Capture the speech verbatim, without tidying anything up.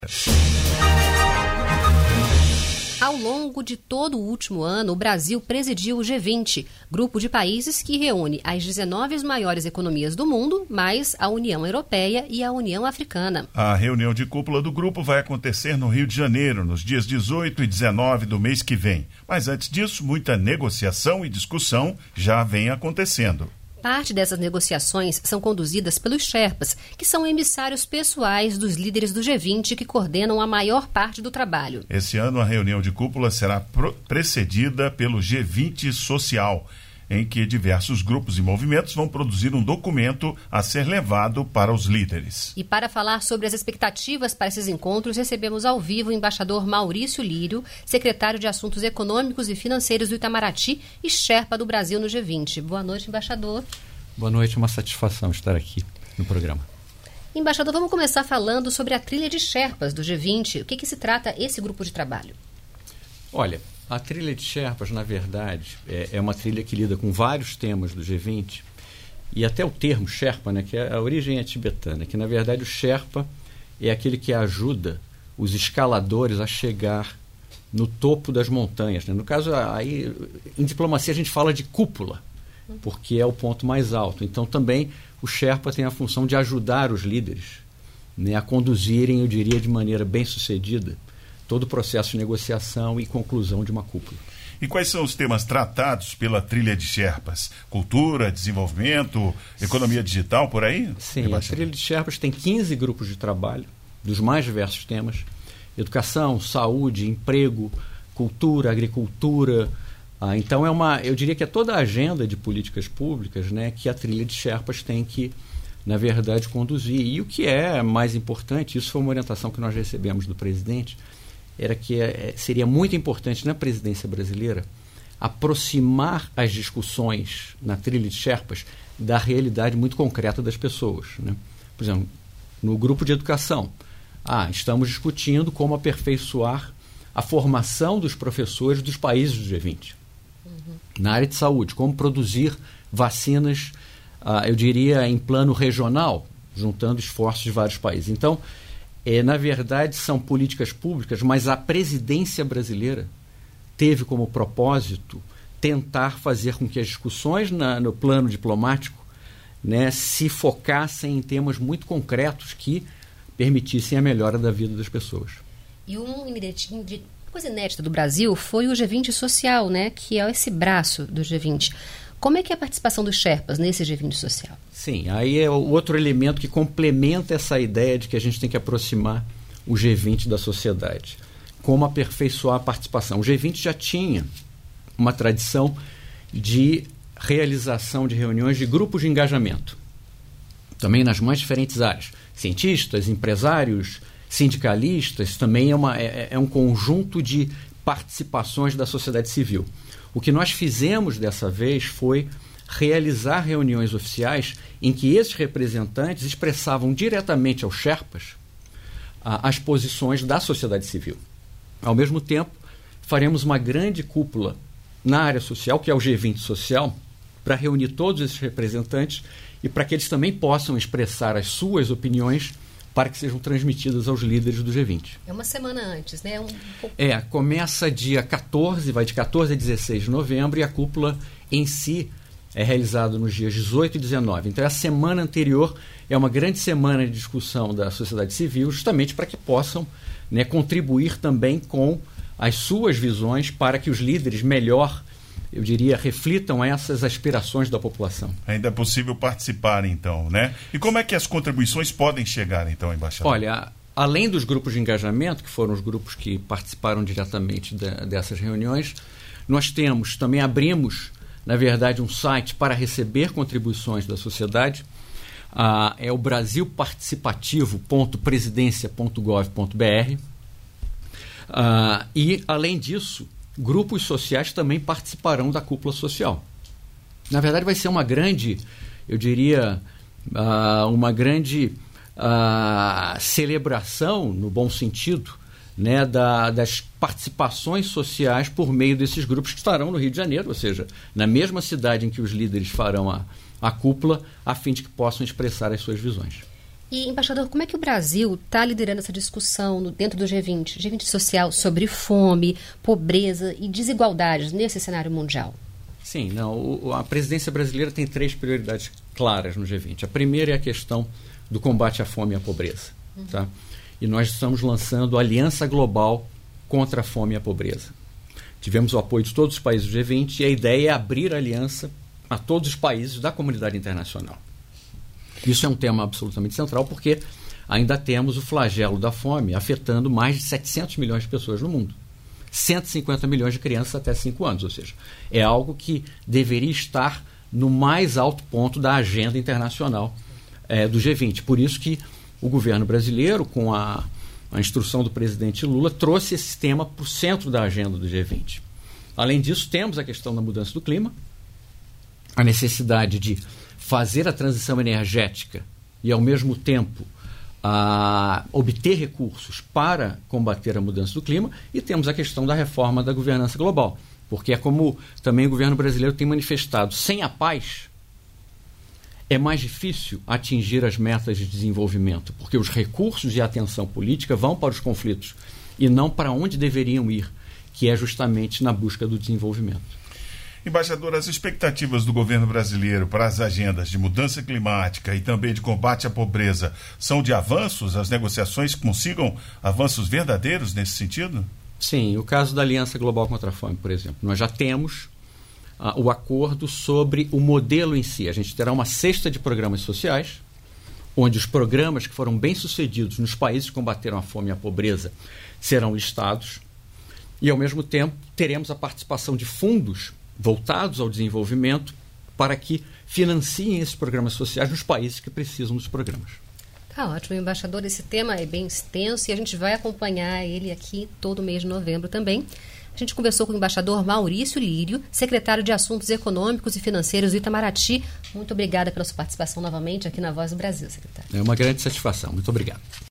Ao longo de todo o último ano, o Brasil presidiu o G vinte, grupo de países que reúne as dezenove maiores economias do mundo, mais a União Europeia e a União Africana. A reunião de cúpula do grupo vai acontecer no Rio de Janeiro, nos dias dezoito e dezenove do mês que vem. Mas antes disso, muita negociação e discussão já vem acontecendo. Parte dessas negociações são conduzidas pelos Sherpas, que são emissários pessoais dos líderes do G vinte que coordenam a maior parte do trabalho. Esse ano a reunião de cúpula será pro- precedida pelo G vinte Social, em que diversos grupos e movimentos vão produzir um documento a ser levado para os líderes. E para falar sobre as expectativas para esses encontros, recebemos ao vivo o embaixador Maurício Lírio, secretário de Assuntos Econômicos e Financeiros do Itamaraty e Sherpa do Brasil no G vinte. Boa noite, embaixador. Boa noite, é uma satisfação estar aqui no programa. Embaixador, vamos começar falando sobre a trilha de Sherpas do G vinte. O que, que se trata esse grupo de trabalho? Olha, a trilha de Sherpas, na verdade, é, é uma trilha que lida com vários temas do G vinte, e até o termo Sherpa, né, que é, a origem é tibetana, que na verdade o Sherpa é aquele que ajuda os escaladores a chegar no topo das montanhas, né? No caso, aí, em diplomacia a gente fala de cúpula, porque é o ponto mais alto. Então também o Sherpa tem a função de ajudar os líderes, né, a conduzirem, eu diria, de maneira bem sucedida, todo o processo de negociação e conclusão de uma cúpula. E quais são os temas tratados pela trilha de Sherpas? Cultura, desenvolvimento, economia digital, por aí? Sim, a trilha de Sherpas tem quinze grupos de trabalho, dos mais diversos temas: educação, saúde, emprego, cultura, agricultura. Ah, então, é uma, eu diria que é toda a agenda de políticas públicas, né, que a trilha de Sherpas tem que, na verdade, conduzir. E o que é mais importante, isso foi uma orientação que nós recebemos do presidente, era que é, seria muito importante na presidência brasileira aproximar as discussões na trilha de Sherpas da realidade muito concreta das pessoas, né? Por exemplo, no grupo de educação, ah, estamos discutindo como aperfeiçoar a formação dos professores dos países do G vinte. Uhum. Na área de saúde, como produzir vacinas, ah, eu diria, em plano regional, juntando esforços de vários países. Então, É, na verdade, são políticas públicas, mas a presidência brasileira teve como propósito tentar fazer com que as discussões na, no plano diplomático, né, se focassem em temas muito concretos que permitissem a melhora da vida das pessoas. E uma coisa inédita do Brasil foi o G vinte Social, né, que é esse braço do G vinte. Como é que é a participação dos Sherpas nesse G vinte Social? Sim, aí é o outro elemento que complementa essa ideia de que a gente tem que aproximar o G vinte da sociedade. Como aperfeiçoar a participação. O G vinte já tinha uma tradição de realização de reuniões de grupos de engajamento, também nas mais diferentes áreas. Cientistas, empresários, sindicalistas, também é, uma, é, é um conjunto de participações da sociedade civil. O que nós fizemos dessa vez foi realizar reuniões oficiais em que esses representantes expressavam diretamente aos Sherpas ah, as posições da sociedade civil. Ao mesmo tempo, faremos uma grande cúpula na área social, que é o G vinte Social, para reunir todos esses representantes e para que eles também possam expressar as suas opiniões para que sejam transmitidas aos líderes do G vinte. É uma semana antes, né? Um pouco... É, começa dia quatorze, vai de quatorze a dezesseis de novembro, e a cúpula em si é realizada nos dias dezoito e dezenove. Então, a semana anterior é uma grande semana de discussão da sociedade civil, justamente para que possam, né, contribuir também com as suas visões para que os líderes melhor, eu diria, reflitam essas aspirações da população. Ainda é possível participar, então, né? E como é que as contribuições podem chegar, então, embaixador? Olha, além dos grupos de engajamento, que foram os grupos que participaram diretamente de, dessas reuniões, nós temos, também abrimos, na verdade, um site para receber contribuições da sociedade. Ah, é o brasil participativo ponto presidência ponto gov ponto br. Ah, e, além disso, grupos sociais também participarão da cúpula social. Na verdade, vai ser uma grande, eu diria, uh, uma grande uh, celebração, no bom sentido, né, da, das participações sociais por meio desses grupos que estarão no Rio de Janeiro, ou seja, na mesma cidade em que os líderes farão a, a cúpula, a fim de que possam expressar as suas visões. E, embaixador, como é que o Brasil está liderando essa discussão no, dentro do G vinte, G vinte social, sobre fome, pobreza e desigualdades nesse cenário mundial? Sim, não, o, a presidência brasileira tem três prioridades claras no G vinte. A primeira é a questão do combate à fome e à pobreza. Uhum. Tá? E nós estamos lançando a Aliança Global contra a Fome e a Pobreza. Tivemos o apoio de todos os países do G vinte e a ideia é abrir a aliança a todos os países da comunidade internacional. Isso é um tema absolutamente central porque ainda temos o flagelo da fome afetando mais de setecentos milhões de pessoas no mundo. cento e cinquenta milhões de crianças até cinco anos, ou seja, é algo que deveria estar no mais alto ponto da agenda internacional é, do G vinte. Por isso que o governo brasileiro, com a, a instrução do presidente Lula, trouxe esse tema para o centro da agenda do G vinte. Além disso, temos a questão da mudança do clima, a necessidade de fazer a transição energética e, ao mesmo tempo, a obter recursos para combater a mudança do clima, e temos a questão da reforma da governança global, porque é como também o governo brasileiro tem manifestado, sem a paz é mais difícil atingir as metas de desenvolvimento, porque os recursos e a atenção política vão para os conflitos e não para onde deveriam ir, que é justamente na busca do desenvolvimento. Embaixador, as expectativas do governo brasileiro para as agendas de mudança climática e também de combate à pobreza são de avanços? As negociações consigam avanços verdadeiros nesse sentido? Sim, o caso da Aliança Global contra a Fome, por exemplo. Nós já temos uh, o acordo sobre o modelo em si. A gente terá uma cesta de programas sociais, onde os programas que foram bem-sucedidos nos países que combateram a fome e a pobreza serão listados, e, ao mesmo tempo, teremos a participação de fundos voltados ao desenvolvimento para que financiem esses programas sociais nos países que precisam dos programas. Tá ótimo, embaixador. Esse tema é bem extenso e a gente vai acompanhar ele aqui todo mês de novembro também. A gente conversou com o embaixador Maurício Lírio, secretário de Assuntos Econômicos e Financeiros do Itamaraty. Muito obrigada pela sua participação novamente aqui na Voz do Brasil, secretário. É uma grande satisfação. Muito obrigado.